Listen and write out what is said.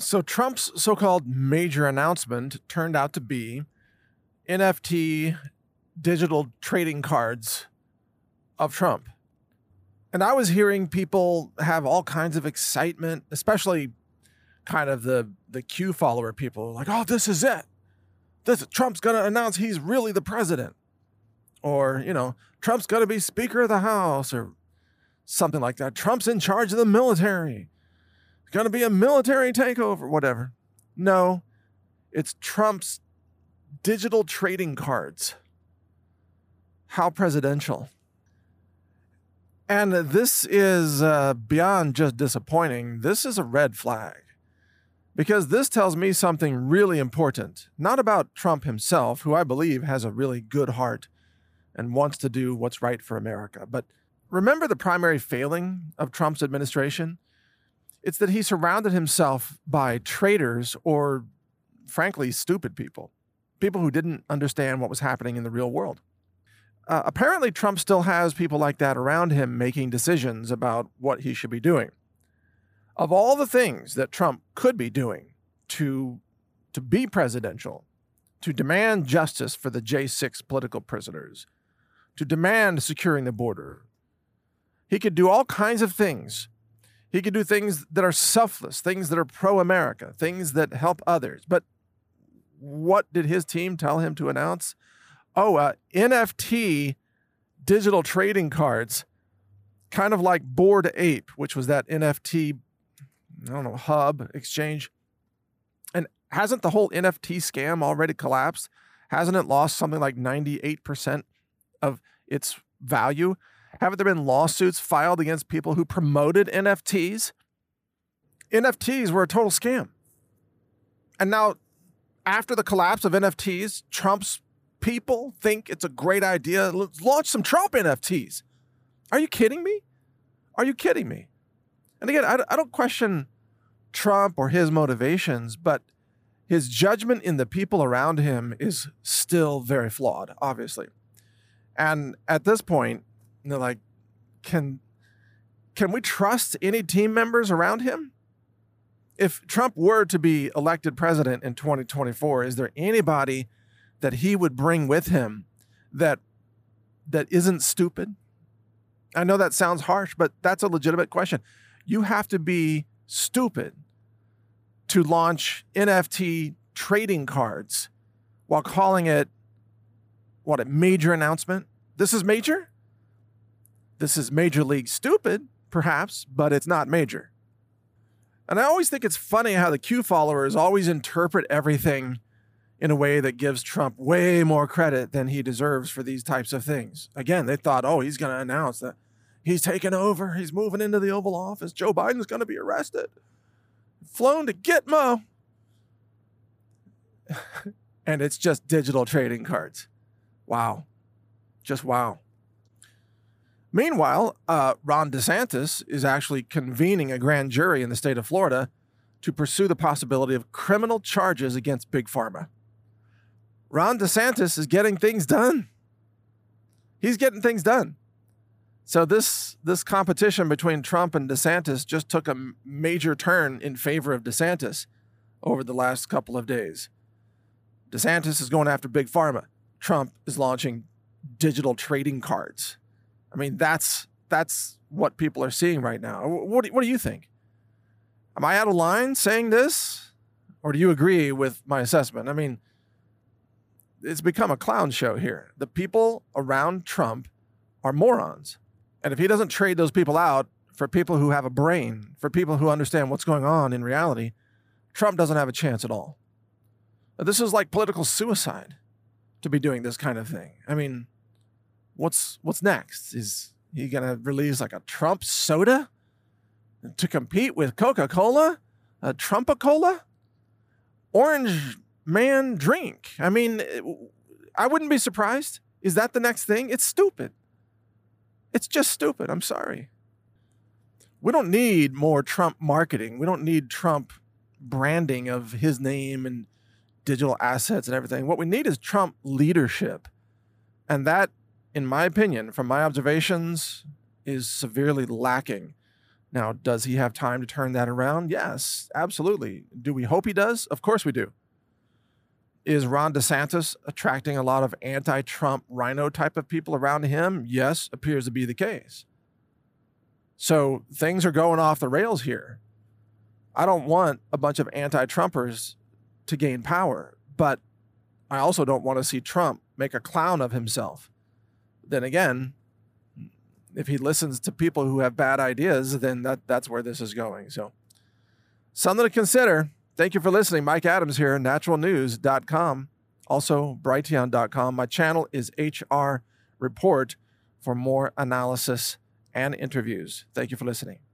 So Trump's so-called major announcement turned out to be NFT digital trading cards of Trump. And I was hearing people have all kinds of excitement, especially kind of the Q follower people, like, oh, this is it. Trump's going to announce he's really the president. Or, Trump's going to be Speaker of the House or something like that. Trump's in charge of the military. It's going to be a military takeover, whatever. No, it's Trump's digital trading cards. How presidential. And this is beyond just disappointing. This is a red flag. Because this tells me something really important. Not about Trump himself, who I believe has a really good heart and wants to do what's right for America. But remember the primary failing of Trump's administration? It's that he surrounded himself by traitors or, frankly, stupid people. People who didn't understand what was happening in the real world. Apparently, Trump still has people like that around him making decisions about what he should be doing. Of all the things that Trump could be doing to be presidential, to demand justice for the J6 political prisoners, to demand securing the border, he could do all kinds of things. He could do things that are selfless, things that are pro-America, things that help others. But what did his team tell him to announce? NFT digital trading cards, kind of like Bored Ape, which was that NFT, hub exchange. And hasn't the whole NFT scam already collapsed? Hasn't it lost something like 98% of its value? Haven't there been lawsuits filed against people who promoted NFTs? NFTs were a total scam. And now, after the collapse of NFTs, Trump's people think it's a great idea. Let's launch some Trump NFTs. Are you kidding me? Are you kidding me? And again, I don't question Trump or his motivations, but his judgment in the people around him is still very flawed, obviously. And at this point, they're like, can we trust any team members around him? If Trump were to be elected president in 2024, is there anybody that he would bring with him that isn't stupid? I know that sounds harsh, but that's a legitimate question. You have to be stupid to launch NFT trading cards while calling it, a major announcement? This is major? This is Major League stupid, perhaps, but it's not major. And I always think it's funny how the Q followers always interpret everything in a way that gives Trump way more credit than he deserves for these types of things. Again, they thought, he's going to announce that he's taken over. He's moving into the Oval Office. Joe Biden's going to be arrested. Flown to Gitmo. And it's just digital trading cards. Wow. Just wow. Meanwhile, Ron DeSantis is actually convening a grand jury in the state of Florida to pursue the possibility of criminal charges against Big Pharma. Ron DeSantis is getting things done. He's getting things done. So this competition between Trump and DeSantis just took a major turn in favor of DeSantis over the last couple of days. DeSantis is going after Big Pharma. Trump is launching digital trading cards. I mean, that's what people are seeing right now. What do you think? Am I out of line saying this? Or do you agree with my assessment? I mean, it's become a clown show here. The people around Trump are morons. And if he doesn't trade those people out for people who have a brain, for people who understand what's going on in reality, Trump doesn't have a chance at all. This is like political suicide to be doing this kind of thing. I mean, what's next? Is he going to release like a Trump soda to compete with Coca-Cola? A Trump-a-Cola? Orange man drink. I mean, I wouldn't be surprised. Is that the next thing? It's stupid. It's just stupid. I'm sorry. We don't need more Trump marketing. We don't need Trump branding of his name and digital assets and everything. What we need is Trump leadership. And that, in my opinion, from my observations, is severely lacking Now, does he have time to turn that around? Yes, absolutely. Do we hope he does? Of course we do. Is Ron DeSantis attracting a lot of anti-Trump rhino type of people around him? Yes, appears to be the case. So things are going off the rails here. I don't want a bunch of anti-Trumpers to gain power, but I also don't want to see Trump make a clown of himself. Then again, if he listens to people who have bad ideas, then that's where this is going. So something to consider. Thank you for listening. Mike Adams here, naturalnews.com, also brighteon.com. My channel is HR Report for more analysis and interviews. Thank you for listening.